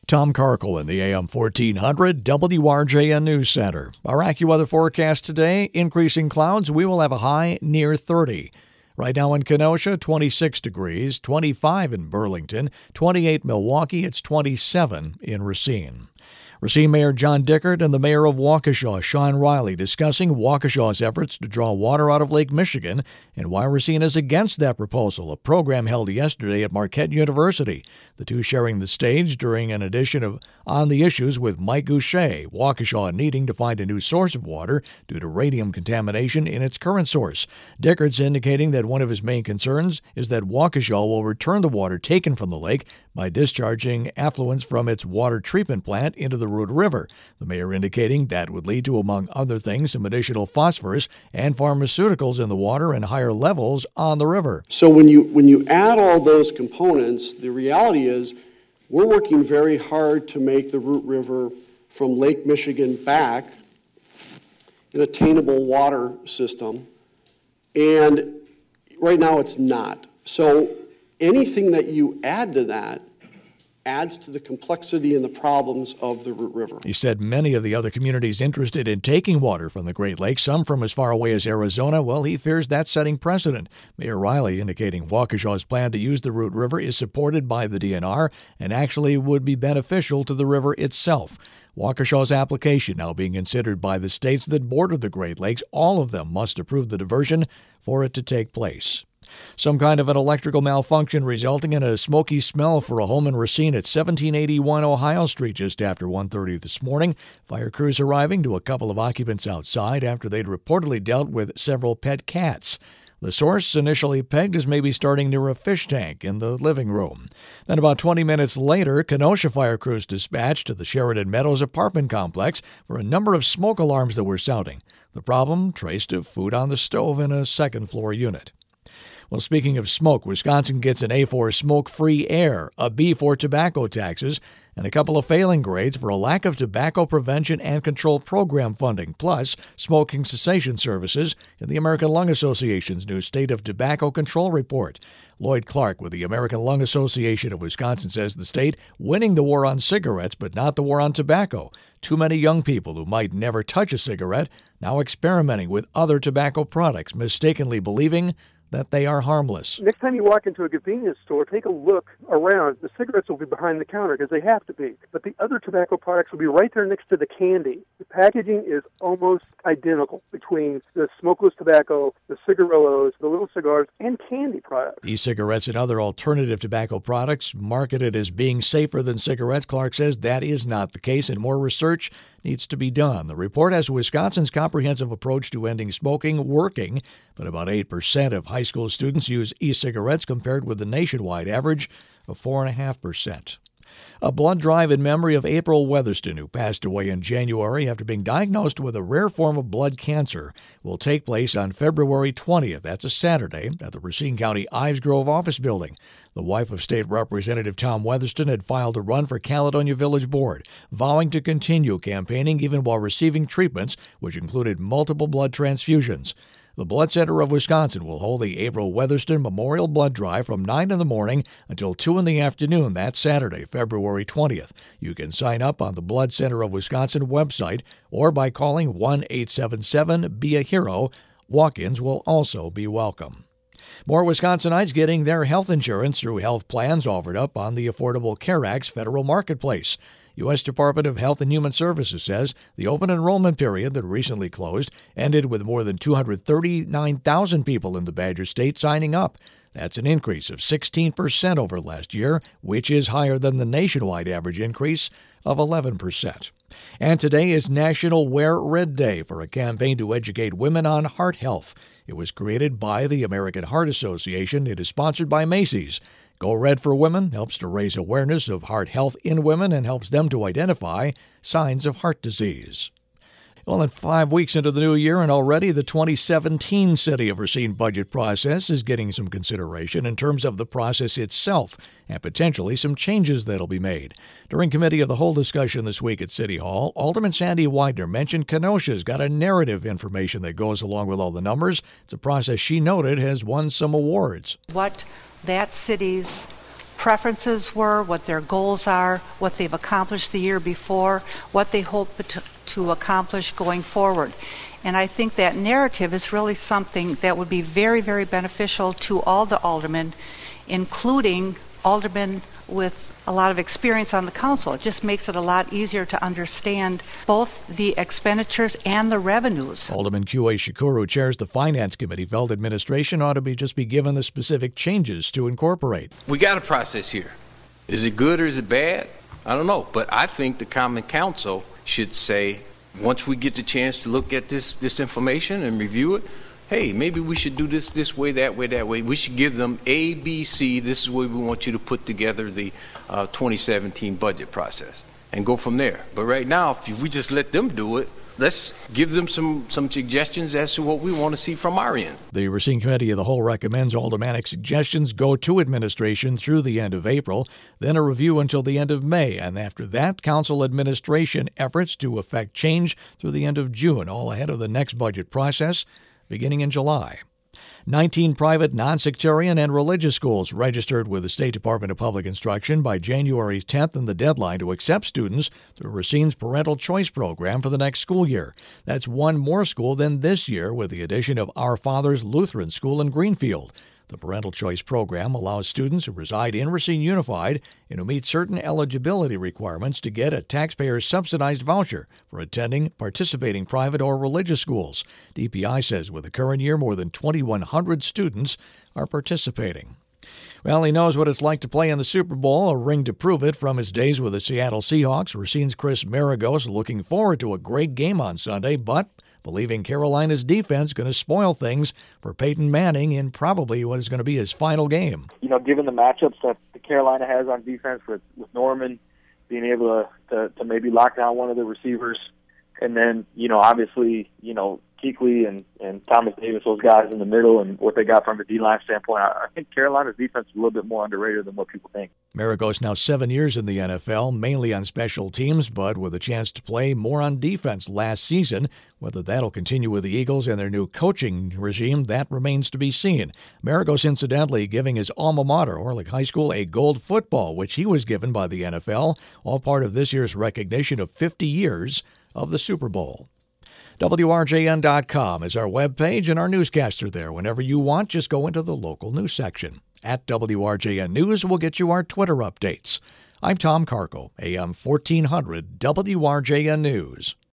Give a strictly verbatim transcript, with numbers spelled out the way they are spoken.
Tom Karkel in the A M fourteen hundred W R J N News Center. Our AccuWeather forecast today, increasing clouds. We will have a high near thirty. Right now in Kenosha, twenty-six degrees, twenty-five in Burlington, twenty-eight Milwaukee, it's twenty-seven in Racine. Racine Mayor John Dickert and the mayor of Waukesha, Sean Riley, discussing Waukesha's efforts to draw water out of Lake Michigan and why Racine is against that proposal, a program held yesterday at Marquette University. The two sharing the stage during an edition of On the Issues with Mike Goucher, Waukesha needing to find a new source of water due to radium contamination in its current source. Dickert's indicating that one of his main concerns is that Waukesha will return the water taken from the lake by discharging effluents from its water treatment plant into the Root River. The mayor indicating that would lead to, among other things, some additional phosphorus and pharmaceuticals in the water and higher levels on the river. So when you when you add all those components, the reality is we're working very hard to make the Root River from Lake Michigan back an attainable water system, and right now it's not. So anything that you add to that adds to the complexity and the problems of the Root River. He said many of the other communities interested in taking water from the Great Lakes, some from as far away as Arizona, well, he fears that's setting precedent. Mayor Riley indicating Waukesha's plan to use the Root River is supported by the D N R and actually would be beneficial to the river itself. Waukesha's application now being considered by the states that border the Great Lakes. All of them must approve the diversion for it to take place. Some kind of an electrical malfunction resulting in a smoky smell for a home in Racine at seventeen eighty-one Ohio Street just after one thirty this morning. Fire crews arriving to a couple of occupants outside after they'd reportedly dealt with several pet cats. The source initially pegged as maybe starting near a fish tank in the living room. Then about twenty minutes later, Kenosha fire crews dispatched to the Sheridan Meadows apartment complex for a number of smoke alarms that were sounding. The problem traced to food on the stove in a second-floor unit. Well, speaking of smoke, Wisconsin gets an A for smoke-free air, a B for tobacco taxes, and a couple of failing grades for a lack of tobacco prevention and control program funding, plus smoking cessation services in the American Lung Association's new State of Tobacco Control report. Lloyd Clark with the American Lung Association of Wisconsin says the state winning the war on cigarettes but not the war on tobacco. Too many young people who might never touch a cigarette now experimenting with other tobacco products, mistakenly believing that they are harmless. Next time you walk into a convenience store, take a look around. The cigarettes will be behind the counter because they have to be. But the other tobacco products will be right there next to the candy. The packaging is almost identical between the smokeless tobacco, the cigarillos, the little cigars, and candy products. E-cigarettes and other alternative tobacco products marketed as being safer than cigarettes. Clark says that is not the case, and more research needs to be done. The report has Wisconsin's comprehensive approach to ending smoking working, but about eight percent of high school students use e-cigarettes compared with the nationwide average of four point five percent. A blood drive in memory of April Weatherston, who passed away in January after being diagnosed with a rare form of blood cancer, will take place on February twentieth. That's a Saturday at the Racine County Ives Grove office building. The wife of State Representative Tom Weatherston had filed a run for Caledonia Village Board, vowing to continue campaigning even while receiving treatments, which included multiple blood transfusions. The Blood Center of Wisconsin will hold the April Weatherston Memorial Blood Drive from nine in the morning until two in the afternoon that Saturday, February twentieth. You can sign up on the Blood Center of Wisconsin website or by calling one eight seven seven B E A HERO. Walk-ins will also be welcome. More Wisconsinites getting their health insurance through health plans offered up on the Affordable Care Act's federal marketplace. U S Department of Health and Human Services says the open enrollment period that recently closed ended with more than two hundred thirty-nine thousand people in the Badger State signing up. That's an increase of sixteen percent over last year, which is higher than the nationwide average increase of eleven percent. And today is National Wear Red Day for a campaign to educate women on heart health. It was created by the American Heart Association. It is sponsored by Macy's. Go Red for Women helps to raise awareness of heart health in women and helps them to identify signs of heart disease. Well, in five weeks into the new year, and already the twenty seventeen City of Racine budget process is getting some consideration in terms of the process itself and potentially some changes that'll be made. During Committee of the Whole discussion this week at City Hall, Alderman Sandy Widener mentioned Kenosha's got a narrative information that goes along with all the numbers. It's a process she noted has won some awards. What that city's preferences were, what their goals are, what they've accomplished the year before, what they hope to, to accomplish going forward. And I think that narrative is really something that would be very, very beneficial to all the aldermen, including aldermen with a lot of experience on the council. It just makes it a lot easier to understand both the expenditures and the revenues. Alderman Q A. Shakur, who chairs the Finance Committee, felt administration ought to be just be given the specific changes to incorporate. We got a process here. Is it good or is it bad? I don't know. But I think the Common Council should say, once we get the chance to look at this, this information and review it, hey, maybe we should do this this way, that way, that way. We should give them A, B, C. This is where we want you to put together the uh, twenty seventeen budget process and go from there. But right now, if we just let them do it, let's give them some, some suggestions as to what we want to see from our end. The Racine Committee of the Whole recommends aldermanic suggestions go to administration through the end of April, then a review until the end of May, and after that, council administration efforts to effect change through the end of June, all ahead of the next budget process beginning in July. nineteen private, non-sectarian, and religious schools registered with the State Department of Public Instruction by January tenth, and the deadline to accept students through Racine's Parental Choice Program for the next school year. That's one more school than this year, with the addition of Our Father's Lutheran School in Greenfield. The Parental Choice Program allows students who reside in Racine Unified and who meet certain eligibility requirements to get a taxpayer-subsidized voucher for attending participating private or religious schools. D P I says with the current year, more than twenty-one hundred students are participating. Well, he knows what it's like to play in the Super Bowl, a ring to prove it from his days with the Seattle Seahawks. Racine's Chris Maragos looking forward to a great game on Sunday, but believing Carolina's defense going to spoil things for Peyton Manning in probably what is going to be his final game. You know, given the matchups that the Carolina has on defense with, with Norman being able to, to, to maybe lock down one of the receivers, and then, you know, obviously, you know, Kuechly and, and Thomas Davis, those guys in the middle, and what they got from a D-line standpoint, I, I think Carolina's defense is a little bit more underrated than what people think. Maragos now seven years in the N F L, mainly on special teams, but with a chance to play more on defense last season. Whether that'll continue with the Eagles and their new coaching regime, that remains to be seen. Maragos, incidentally, giving his alma mater, Orlick High School, a gold football, which he was given by the N F L, all part of this year's recognition of fifty years of the Super Bowl. W R J N dot com is our webpage, and our newscaster there. Whenever you want, just go into the local news section. At W R J N News, we'll get you our Twitter updates. I'm Tom Carco, A M fourteen hundred W R J N News.